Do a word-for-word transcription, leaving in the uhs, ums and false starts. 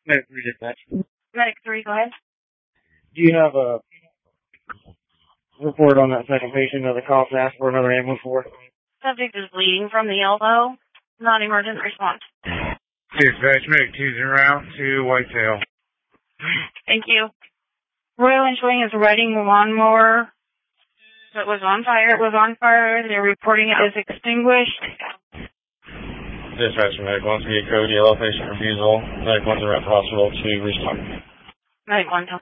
Medic three dispatch. Medic three, go ahead. Do you have a report on that second patient that the cops asked for another ambulance for? Subject is bleeding from the elbow. Non-emergent response. Dispatch, Medic two zero out to Whitetail. Thank you. Royal Enjoying is riding the lawnmower that was on fire. It was on fire. They're reporting it as extinguished. Dispatch, Medic one to get code yellow patient refusal. Medic one to route to hospital to restock. Medic one.